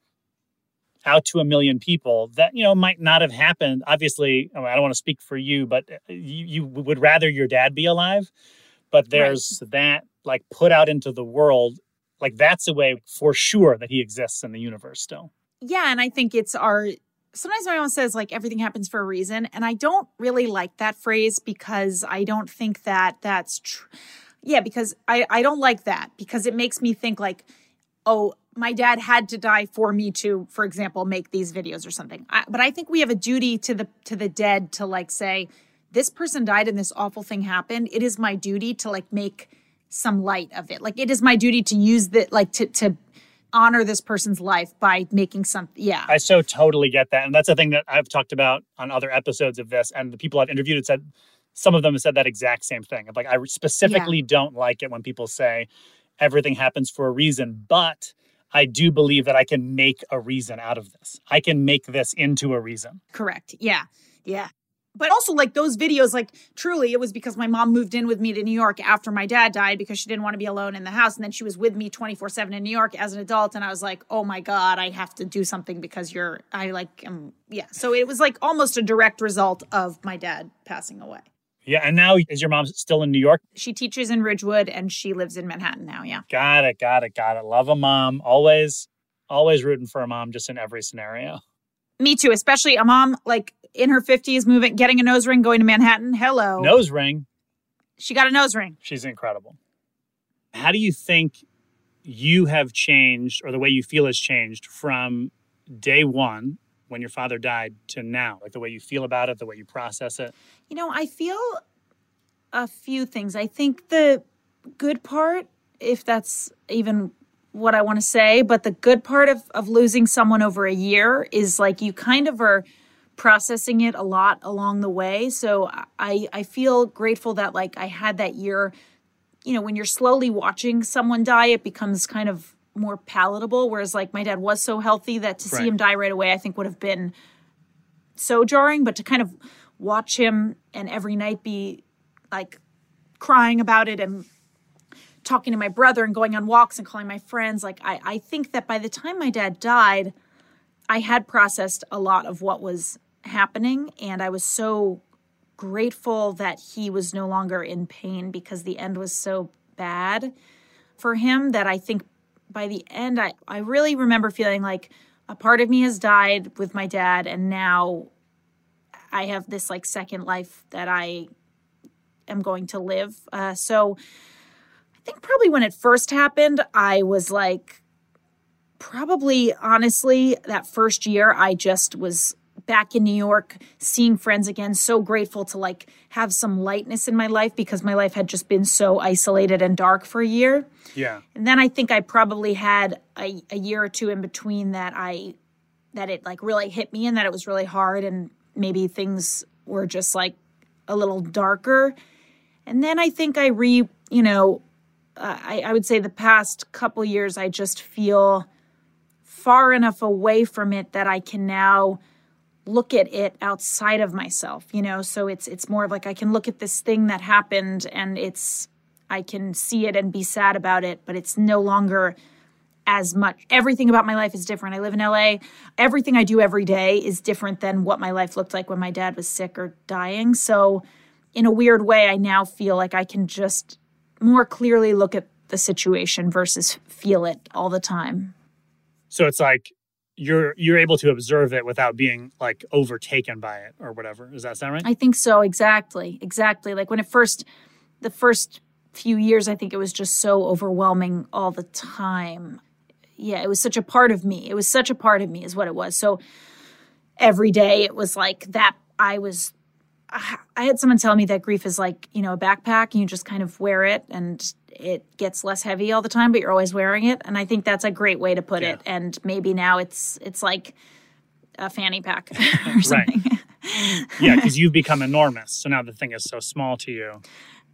out to a million people that, you know, might not have happened. Obviously, I don't want to speak for you, but you, you would rather your dad be alive. But there's right. that like put out into the world, like that's a way for sure that he exists in the universe still. Yeah. And I think it's our, sometimes my mom says like everything happens for a reason. And I don't really like that phrase because I don't think that that's true. Yeah, because I, I don't like that because it makes me think like, oh, my dad had to die for me to, for example, make these videos or something. I, but I think we have a duty to the to the dead to like say, this person died and this awful thing happened. It is my duty to like make some light of it. Like it is my duty to use that, like to to honor this person's life by making some. Yeah, I so totally get that, and that's the thing that I've talked about on other episodes of this. And the people I've interviewed have said, some of them have said that exact same thing. Like I specifically yeah. don't like it when people say everything happens for a reason, but I do believe that I can make a reason out of this. I can make this into a reason. Correct. Yeah. Yeah. But also like those videos, like truly it was because my mom moved in with me to New York after my dad died because she didn't want to be alone in the house. And then she was with me twenty-four seven in New York as an adult. And I was like, oh my God, I have to do something because you're, I like, um, yeah. So it was like almost a direct result of my dad passing away. Yeah. And now is your mom still in New York? She teaches in Ridgewood and she lives in Manhattan now. Yeah. Got it. Got it. Got it. Love a mom. Always, Always rooting for a mom just in every scenario. Me too, especially a mom like in her fifties, moving, getting a nose ring, going to Manhattan. Hello. Nose ring. She got a nose ring. She's incredible. How do you think you have changed, or the way you feel has changed from day one when your father died to now? Like the way you feel about it, the way you process it? You know, I feel a few things. I think the good part, if that's even what I want to say, but the good part of, of losing someone over a year is like you kind of are processing it a lot along the way. So I, I feel grateful that like I had that year. You know, when you're slowly watching someone die, it becomes kind of more palatable. Whereas like my dad was so healthy that to Right. see him die right away, I think would have been so jarring. But to kind of watch him and every night be like crying about it and talking to my brother and going on walks and calling my friends, like I, I think that by the time my dad died, I had processed a lot of what was happening. And I was so grateful that he was no longer in pain because the end was so bad for him that I think by the end, I, I really remember feeling like a part of me has died with my dad. And now I have this like second life that I am going to live. Uh, so I think probably when it first happened, I was like, probably honestly, that first year, I just was back in New York, seeing friends again, so grateful to like have some lightness in my life because my life had just been so isolated and dark for a year. Yeah. And then I think I probably had a, a year or two in between that I, that it like really hit me and that it was really hard and maybe things were just like a little darker. And then I think I re, you know, uh, I, I would say the past couple years, I just feel far enough away from it that I can now look at it outside of myself, you know? So it's, it's more of like, I can look at this thing that happened and it's, I can see it and be sad about it, but it's no longer as much. Everything about my life is different. I live in L A. Everything I do every day is different than what my life looked like when my dad was sick or dying. So in a weird way, I now feel like I can just more clearly look at the situation versus feel it all the time. So it's like you're you're able to observe it without being like overtaken by it or whatever. Does that sound right? I think so. Exactly. Exactly. Like when it first, the first few years, I think it was just so overwhelming all the time. Yeah, it was such a part of me. It was such a part of me is what it was. So every day it was like that. I was, I had someone tell me that grief is like, you know, a backpack and you just kind of wear it and it gets less heavy all the time, but you're always wearing it. And I think that's a great way to put Yeah. it. And maybe now it's, it's like a fanny pack or something. Right. Yeah, because you've become enormous. So now the thing is so small to you.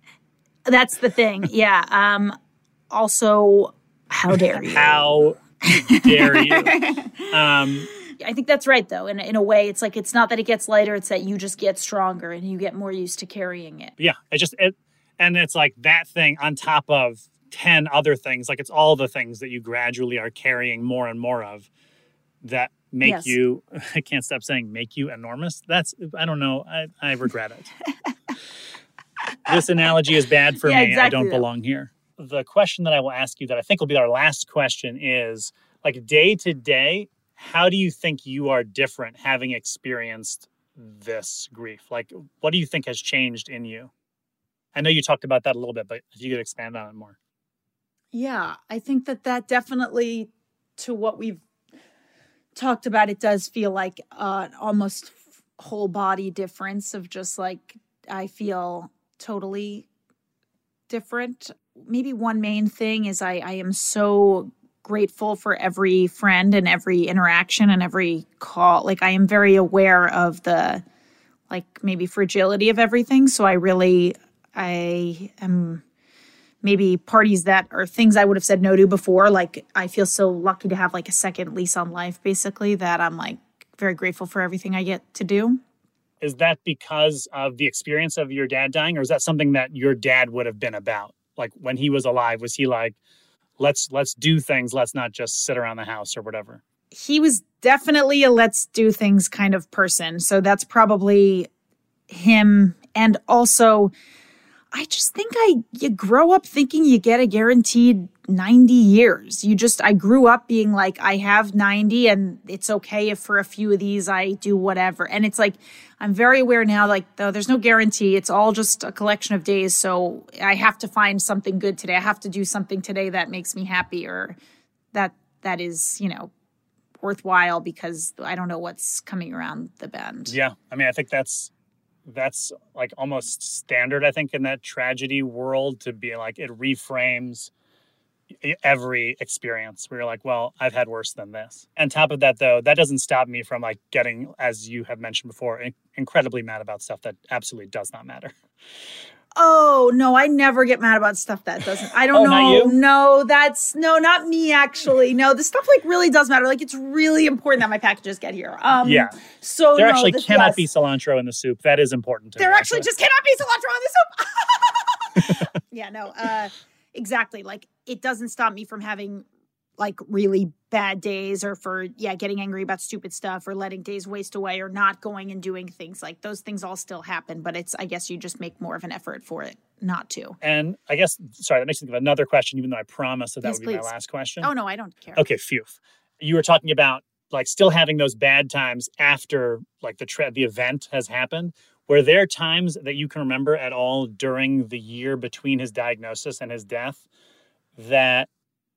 That's the thing. Yeah. Um, also, how dare you? How dare you? Um, I think that's right, though. In, in a way, it's like, it's not that it gets lighter. It's that you just get stronger and you get more used to carrying it. yeah, it just, it, and it's like that thing on top of ten other things. Like it's all the things that you gradually are carrying more and more of that make Yes. you, I can't stop saying make you enormous. That's, I don't know. I, I regret it. This analogy is bad for Yeah, me. I exactly, don't though. belong here. The question that I will ask you that I think will be our last question is like day to day, how do you think you are different having experienced this grief? Like, what do you think has changed in you? I know you talked about that a little bit, but if you could expand on it more. Yeah, I think that that definitely, to what we've talked about, it does feel like uh, almost whole body difference of just like, I feel totally different. Maybe one main thing is I, I am so grateful for every friend and every interaction and every call. Like I am very aware of the like maybe fragility of everything. So I really, I am maybe parties that are things I would have said no to before. Like I feel so lucky to have like a second lease on life, basically, that I'm like very grateful for everything I get to do. Is that because of the experience of your dad dying, or is that something that your dad would have been about? Like when he was alive, was he like, let's let's do things, let's not just sit around the house or whatever? He was definitely a let's do things kind of person. So that's probably him. And also, I just think I you grow up thinking you get a guaranteed ninety years. You just, I grew up being like, I have ninety and it's okay if for a few of these I do whatever. And it's like, I'm very aware now, like, though there's no guarantee. It's all just a collection of days. So I have to find something good today. I have to do something today that makes me happy, or that that is, you know, worthwhile, because I don't know what's coming around the bend. Yeah. I mean, I think that's, that's like almost standard, I think, in that tragedy world, to be like, it reframes every experience where you're like, well, I've had worse than this. On top of that, though, that doesn't stop me from like getting, as you have mentioned before, in- incredibly mad about stuff that absolutely does not matter. Oh, no, I never get mad about stuff that doesn't. I don't Oh, know. not you? No, that's no, not me, actually. No, the stuff like really does matter. Like, it's really important that my packages get here. Um, Yeah. So There no, actually this- cannot yes. be cilantro in the soup. That is important to There me. actually just cannot be cilantro on the soup. Yeah, no, uh, exactly. Like, it doesn't stop me from having like really bad days, or for, yeah, getting angry about stupid stuff, or letting days waste away, or not going and doing things. Like, those things all still happen, but it's, I guess you just make more of an effort for it not to. And I guess, sorry, that makes me think of another question, even though I promised that that Yes, would be my please. last question. Oh, no, I don't care. Okay, phew. You were talking about like still having those bad times after like the tra- the event has happened. Were there times that you can remember at all during the year between his diagnosis and his death that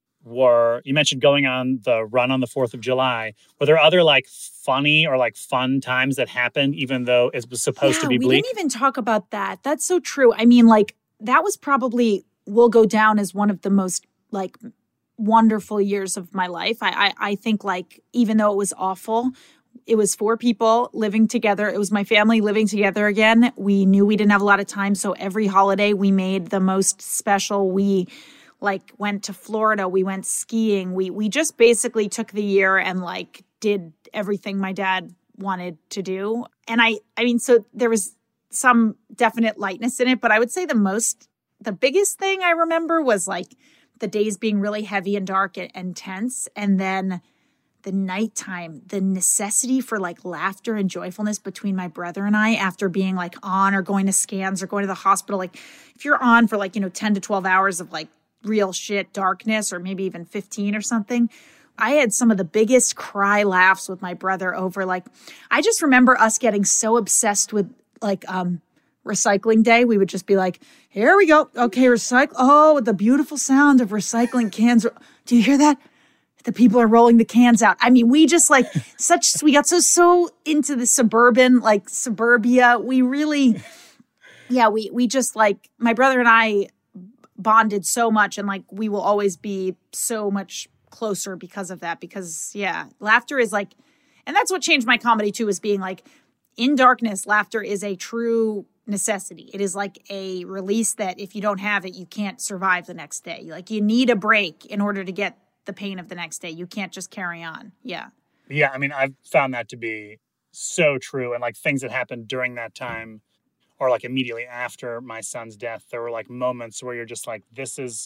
were, you mentioned going on the run on the fourth of July. Were there other like funny or like fun times that happened, even though it was supposed yeah, to be we bleak? didn't even talk about that. That's so true. I mean, like, that was probably, will go down as one of the most like wonderful years of my life. I, I, I think, like, even though it was awful, it was four people living together. It was my family living together again. We knew we didn't have a lot of time. So every holiday we made the most special. We like went to Florida. We went skiing. We, we just basically took the year and like did everything my dad wanted to do. And I, I mean, so there was some definite lightness in it, but I would say the most, the biggest thing I remember was like the days being really heavy and dark and, and tense. And then the nighttime, the necessity for like laughter and joyfulness between my brother and I after being like on or going to scans or going to the hospital. Like, if you're on for like, you know, ten to twelve hours of like real shit darkness, or maybe even fifteen or something, I had some of the biggest cry laughs with my brother over like, I just remember us getting so obsessed with like um recycling day. We would just be like, here we go. Okay, recycle. Oh, the beautiful sound of recycling cans. Do you hear that? The people are rolling the cans out. I mean, we just like such, we got so, so into the suburban, like suburbia. We really, yeah, we, we just like, my brother and I bonded so much, and like, we will always be so much closer because of that, because yeah, laughter is like, and that's what changed my comedy too, is being like, in darkness, laughter is a true necessity. It is like a release that if you don't have it, you can't survive the next day. Like, you need a break in order to get the pain of the next day. You can't just carry on. Yeah. Yeah, I mean, I've found that to be so true. And like things that happened during that time, or like immediately after my son's death, there were like moments where you're just like, this is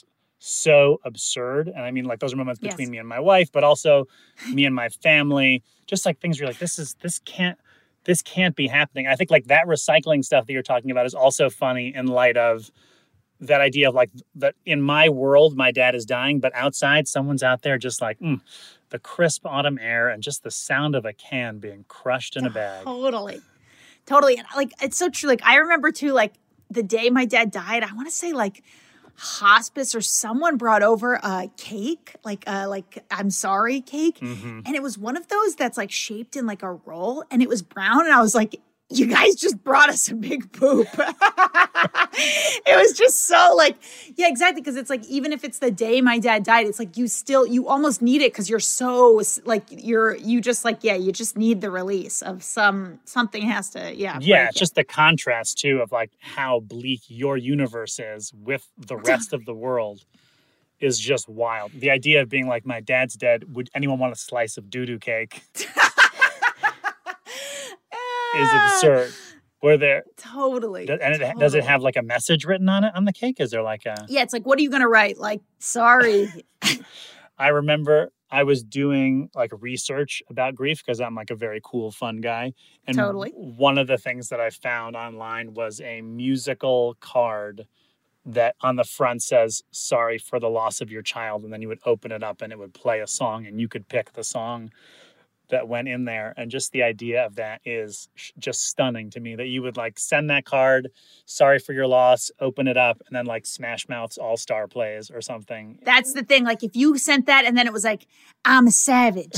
so absurd. And I mean, like, those are moments between Yes. me and my wife, but also me and my family, just like things where you're like, this is, this can't, this can't be happening. I think like that recycling stuff that you're talking about is also funny in light of that idea of like that in my world, my dad is dying, but outside someone's out there just like mm, the crisp autumn air and just the sound of a can being crushed in a bag. Totally. Totally. And like, it's so true. Like, I remember too, like the day my dad died, I want to say like hospice or someone brought over a cake, like a, like, I'm sorry cake. Mm-hmm. And it was one of those that's like shaped in like a roll, and it was brown. And I was like, you guys just brought us a big poop. It was just so like, yeah, exactly. Cause it's like, even if it's the day my dad died, it's like, you still, you almost need it. Cause you're so like, you're, you just like, yeah, you just need the release of some, something has to, yeah. Yeah, break it's it. just the contrast too of like how bleak your universe is with the rest of the world is just wild. The idea of being like, my dad's dead. Would anyone want a slice of doo-doo cake? Is absurd. Were there, Totally. and it, totally. does it have like a message written on it on the cake? Is there like a? Yeah, it's like, what are you going to write? Like, sorry. I remember I was doing like research about grief because I'm like a very cool, fun guy. And Totally. one of the things that I found online was a musical card that on the front says, sorry for the loss of your child. And then you would open it up and it would play a song and you could pick the song that went in there. And just the idea of that is sh- just stunning to me, that you would like send that card, sorry for your loss, open it up, and then like Smash Mouth's All-Star plays or something. That's the thing. Like if you sent that and then it was like, I'm a savage.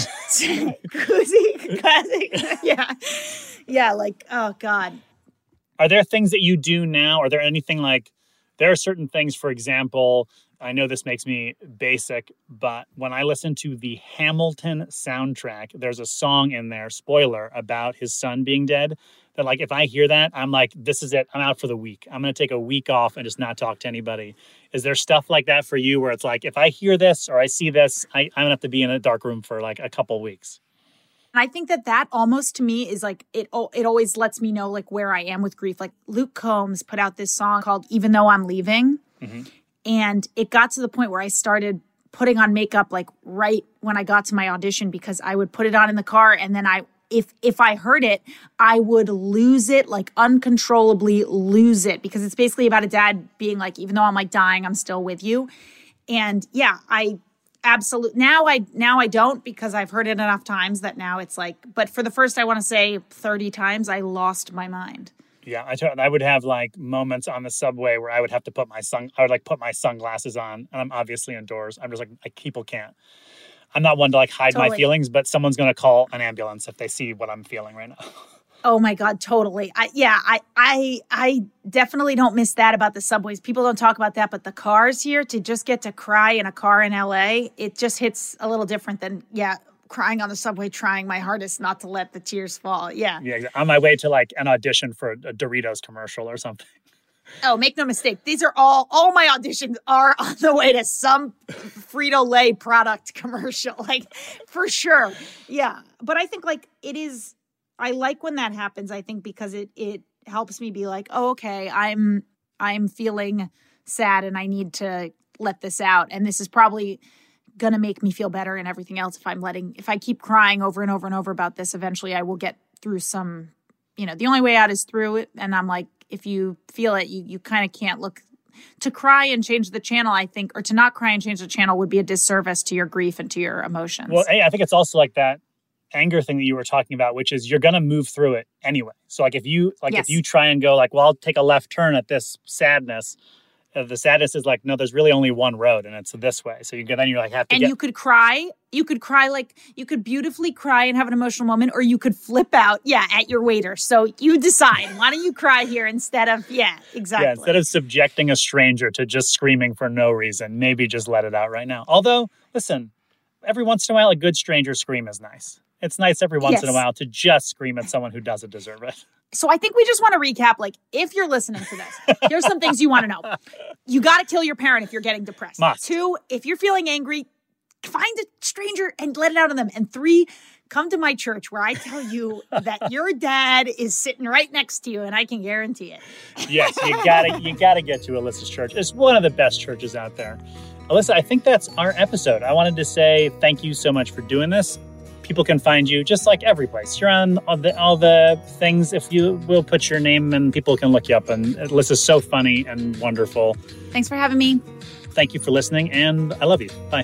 yeah. Yeah. Like, oh God. Are there things that you do now? Are there anything like, there are certain things, for example, I know this makes me basic, but when I listen to the Hamilton soundtrack, there's a song in there, spoiler, about his son being dead, that like, if I hear that, I'm like, this is it. I'm out for the week. I'm going to take a week off and just not talk to anybody. Is there stuff like that for you where it's like, if I hear this or I see this, I, I'm going to have to be in a dark room for like a couple weeks? And I think that that almost to me is like, it it always lets me know like where I am with grief. Like Luke Combs put out this song called Even Though I'm Leaving. Mm-hmm. And it got to the point where I started putting on makeup like right when I got to my audition, because I would put it on in the car. And then I, if if I heard it, I would lose it, like uncontrollably lose it, because it's basically about a dad being like, even though I'm like dying, I'm still with you. And yeah, I absolutely, now I, now I don't, because I've heard it enough times that now it's like, but for the first, I want to say thirty times, I lost my mind. Yeah, I, t- I would have like moments on the subway where I would have to put my sun, I would like put my sunglasses on, and I'm obviously indoors. I'm just like, like people can't. I'm not one to like hide totally. my feelings, but someone's going to call an ambulance if they see what I'm feeling right now. Oh my God, totally. I, yeah, I, I, I definitely don't miss that about the subways. People don't talk about that, but the cars here, to just get to cry in a car in L A, it just hits a little different than, yeah, crying on the subway, trying my hardest not to let the tears fall. Yeah. Yeah. On my way to like an audition for a Doritos commercial or something. Oh, make no mistake. These are all, all my auditions are on the way to some Frito-Lay product commercial, like for sure. Yeah. But I think like it is, I like when that happens, I think, because it, it helps me be like, oh, okay, I'm, I'm feeling sad and I need to let this out. And this is probably going to make me feel better and everything else. If I'm letting, if I keep crying over and over and over about this, eventually I will get through some, you know, the only way out is through it. And I'm like, if you feel it, you, you kind of can't look to cry and change the channel, I think, or to not cry and change the channel would be a disservice to your grief and to your emotions. Well, I think it's also like that anger thing that you were talking about, which is you're going to move through it anyway. So like if you, like yes. if you try and go like, well, I'll take a left turn at this sadness, the sadness is like, no, there's really only one road and it's this way. So you go, then you're like, have to and get... you could cry. You could cry like, you could beautifully cry and have an emotional moment, or you could flip out, yeah, at your waiter. So you decide, why don't you cry here instead of, yeah, exactly. Yeah, instead of subjecting a stranger to just screaming for no reason, maybe just let it out right now. Although, listen, every once in a while, a good stranger scream is nice. It's nice every once yes. in a while to just scream at someone who doesn't deserve it. So I think we just want to recap, like, if you're listening to this, here's some things you want to know. You got to kill your parent if you're getting depressed. Must. Two, if you're feeling angry, find a stranger and let it out on them. And three, come to my church where I tell you that your dad is sitting right next to you, and I can guarantee it. Yes, you gotta you gotta get to Alyssa's church. It's one of the best churches out there. Alyssa, I think that's our episode. I wanted to say thank you so much for doing this. People can find you just like every place. You're on all the, all the things. If you will put your name and people can look you up. And Alyssa's so funny and wonderful. Thanks for having me. Thank you for listening, and I love you. Bye.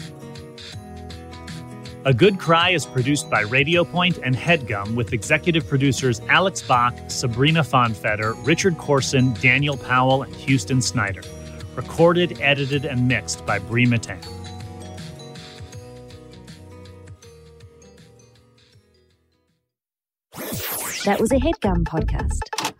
A Good Cry is produced by Radio Point and HeadGum with executive producers Alex Bach, Sabrina Fonfetter, Richard Corson, Daniel Powell, and Houston Snyder. Recorded, edited, and mixed by Brie Matan. That was a HeadGum podcast.